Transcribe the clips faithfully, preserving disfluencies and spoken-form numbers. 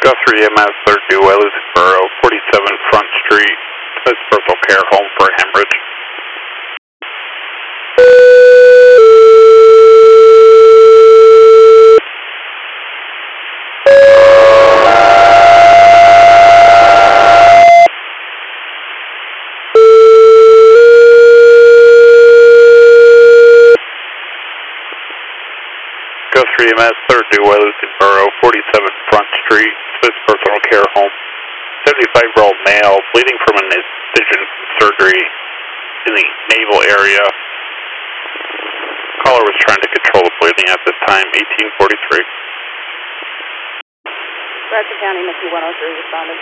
Guthrie E M S, third due, Elizaboro, forty-seven Front Street, Smith's Personal Care Home for hemorrhage. Guthrie E M S, third due, Elizaboro, forty-seven Front Street, Smith's Personal Care Home. seventy-five-year-old male, bleeding from an incision surgery in the navel area. Caller was trying to control the bleeding at this time, eighteen forty-three. Bradford County, Mickey one oh three, responded.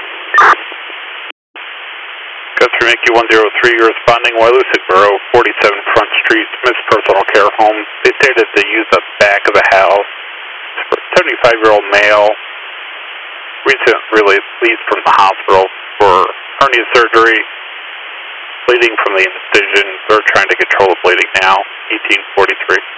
Guthrie Mickey one oh three, you're responding. Wailusitboro, forty-seven Front Street, Smith's Personal Care Home. They stated to use the back of the house. seventy-five-year-old male, recently released from the hospital for hernia surgery, bleeding from the incision. They're trying to control the bleeding now, eighteen forty-three.